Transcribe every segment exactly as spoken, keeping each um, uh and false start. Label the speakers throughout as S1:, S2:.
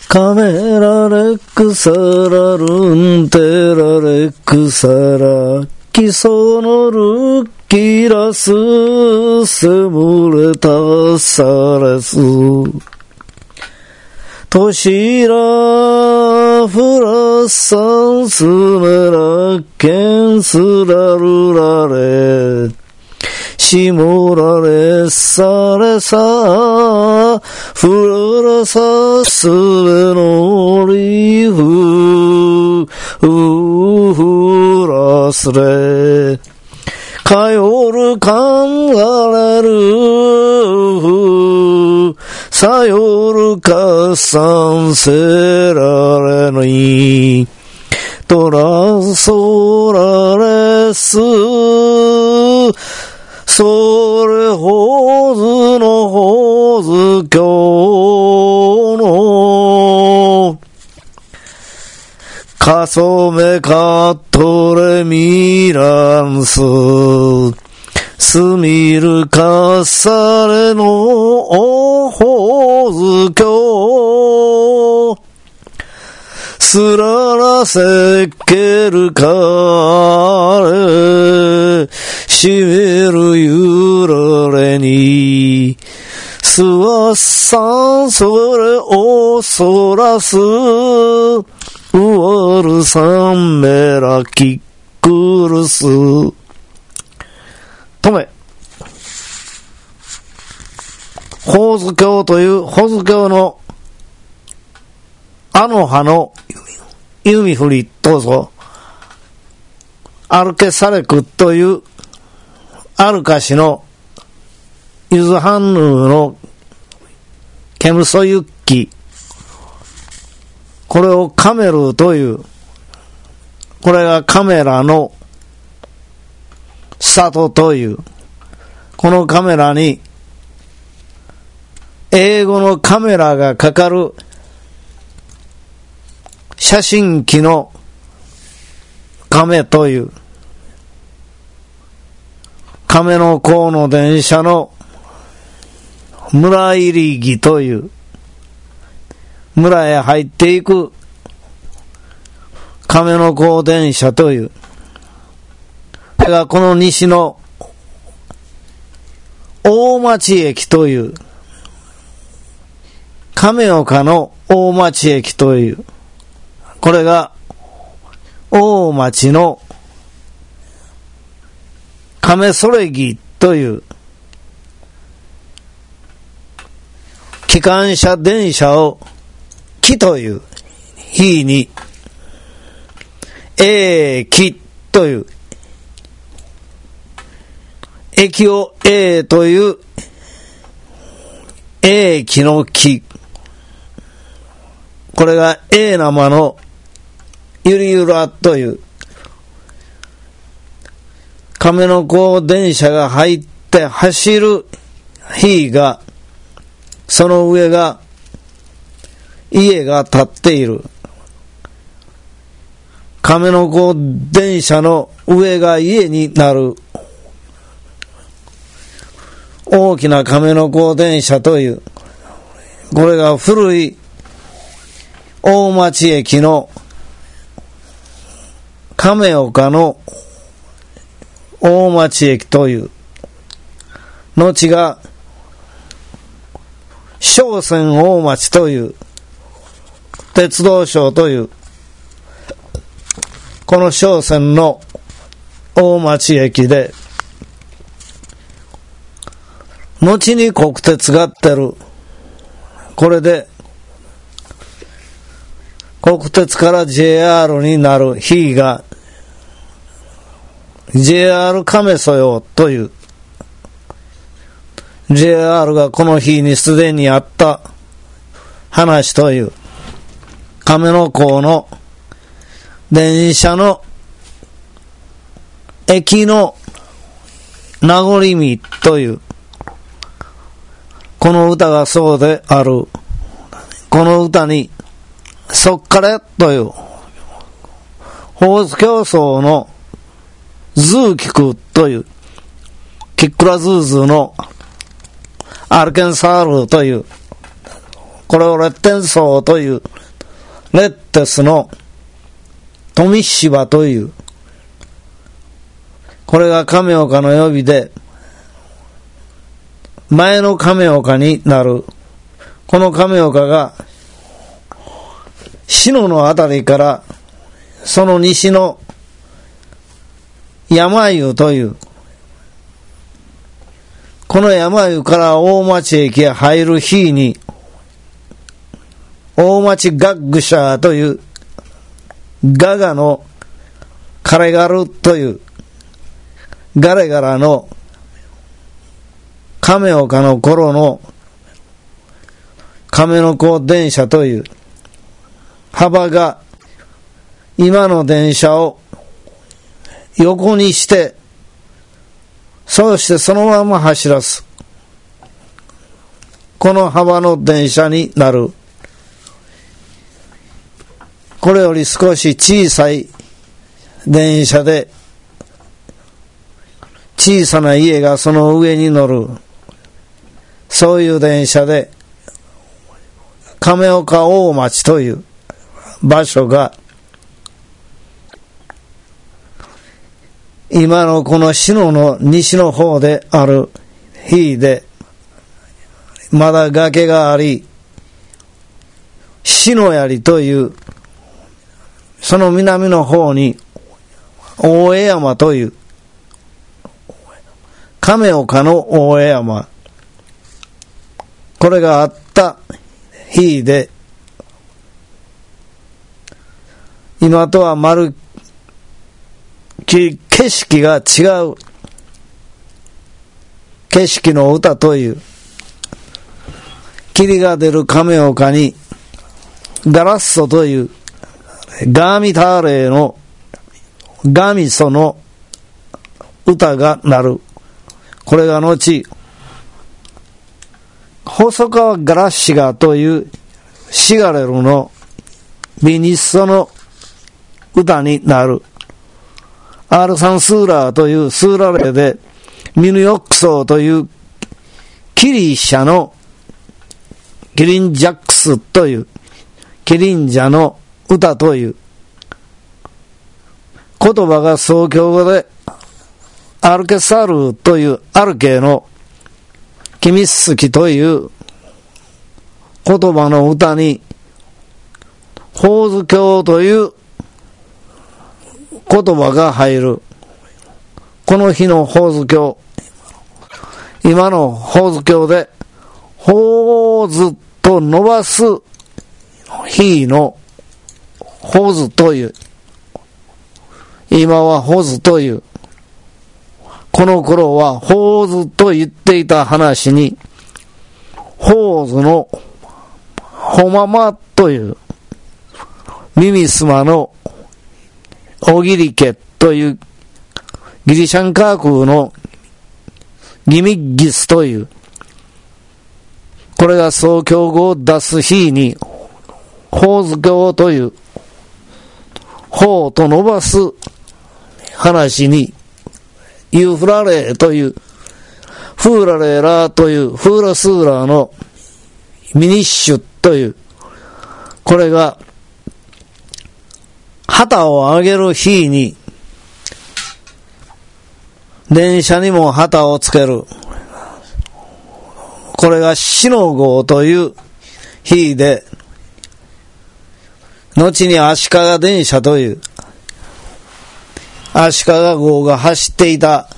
S1: カメラレクサラルンテラレクサラキソノルキラスセムレタサレストシラフラサンスメラケンスラルラレシモラレサレサフララサスレノリフウフラスレカヨルカンガレルサヨルカサンセラレノイトラソラレスそれほずのほずきょうのかそめかとれみらんすすみるかされのおほずきょうすららせけるかれしめるゆられにすわさんそれおそらすうわるさんめらきくるすとめほうずきょうというほずきょうのあの葉の弓振りどうぞ歩けされくというあるかしのゆずはんぬのけむそゆっきこれをカメルというこれがカメラの里というこのカメラに英語のカメラがかかる写真機の亀という亀の甲の電車の村入り木という村へ入っていく亀の甲電車というこれがこの西の大町駅という亀岡の大町駅というこれが大町の亀それぎという機関車電車を木という日に駅という駅を A という駅の木これが A 生のゆりゆらという亀の甲電車が入って走る日がその上が家が建っている亀の甲電車の上が家になる大きな亀の甲電車というこれが古い大町駅の亀岡の大町駅という後が商船大町という鉄道省というこの商船の大町駅で後に国鉄がってるこれで国鉄から ジェイアール になる日がジェイアール 亀曽よという ジェイアール がこの日にすでにあった話という亀の甲の電車の駅の名残みというこの歌がそうであるこの歌にそっからという宝津競争のズーキクというキックラズーズーのアルケンサールというこれをレッテンソーという、レッテスの富芝という、これが亀岡の呼びで、前の亀岡になる。この亀岡が、篠のあたりから、その西の山湯という、この山湯から大町駅へ入る日に、大町ガッグシャーという、ガガのカレガルという、ガレガラの亀岡の頃の亀の子電車という幅が今の電車を横にして、そしてそのまま走らす。この幅の電車になる。これより少し小さい電車で、小さな家がその上に乗る。そういう電車で、亀岡大町という場所が、今のこの篠の西の方である日で、まだ崖があり、篠槍という、その南の方に、大江山という、亀岡の大江山、これがあった日で、今とはまる景色が違う景色の歌という、霧が出る亀岡にガラッソというガーミターレーのガミソの歌が鳴る。これが後細川ガラッシガというシガレルのビニッソの歌になる。アールサンスーラーというスーラレでミヌヨックソーというキリシャのキリンジャックスというキリンジャの歌という言葉が宗教語でアルケサルというアルケのキミッスキという言葉の歌にホーズ教という言葉が入る。この日のホーズ教、今のホーズ教でホーズと伸ばす日のホーズという、今はホーズという、この頃はホーズと言っていた話にホーズのホママというミミスマのオギリケというギリシャン科空のギミッギスという、これが総教語を出す日にホーズ教というホーと伸ばす話にユーフラレーというフーラレーラーというフーラスーラーのミニッシュという、これが旗を上げる日に電車にも旗をつける。これが篠号という日で、後に足利電車という足利号が走っていた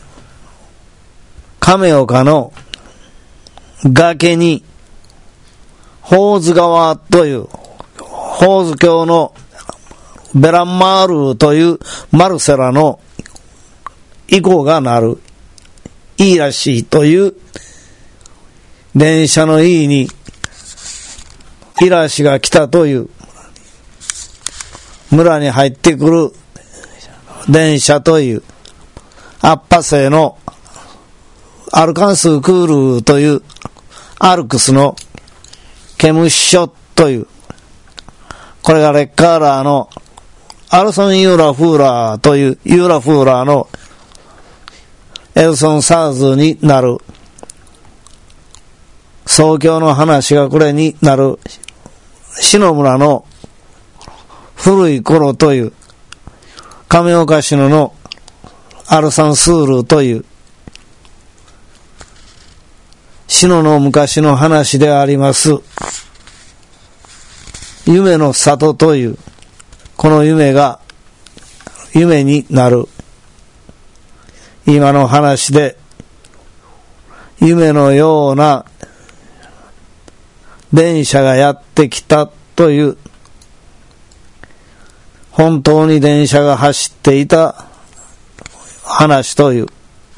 S1: 亀岡の崖にホーズ川というホーズ教のベランマールというマルセラの以降がなるいいらしいという電車のいいにイラシが来たという村に入ってくる電車というアッパ製のアルカンスークールというアルクスのケムショという、これがレッカーラーのアルソン・ユーラ・フーラーというユーラ・フーラーのエルソン・サーズになる。 創教の話がこれになる。篠村の古い頃という、亀岡市野のアルサンスールという、篠の昔の話であります。夢の里という、この夢が夢になる。今の話で、夢のような電車がやってきたという、本当に電車が走っていた話という、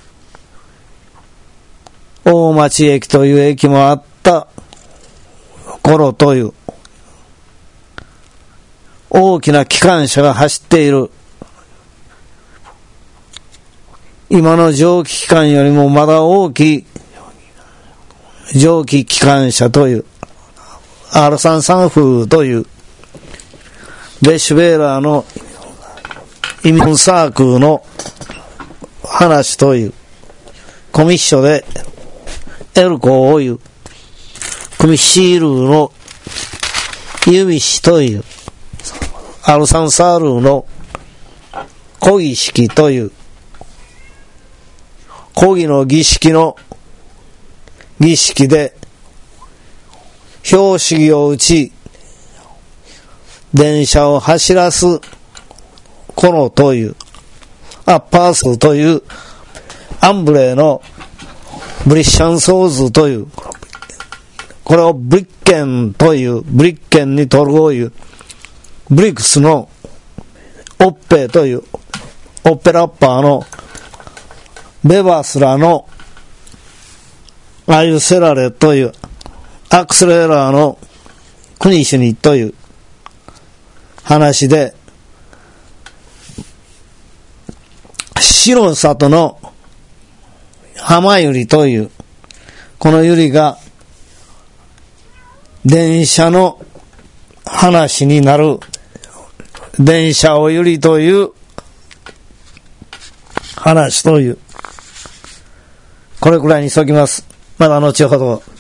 S1: 大町駅という駅もあった頃という、大きな機関車が走っている。今の蒸気機関よりもまだ大きい蒸気機関車という、アールさんじゅうさん 風という、レシュベーラーのイミョンサークの話という、コミッショでエルコをいう、コミシールの弓師という、アルサンサールの古儀式という、古儀の儀式の儀式で標識を打ち電車を走らす頃という、アッパースというアンブレーのブリッシャンソーズという、これをブリッケンという、ブリッケンに取るという、ブリックスのオッペというオッペラッパーのベバスラのアユセラレというアクセレラーのクニシニという話で、白里の浜ゆりという、このゆりが電車の話になる。電車をゆりという話という、これくらいにしときます。まだ後ほど。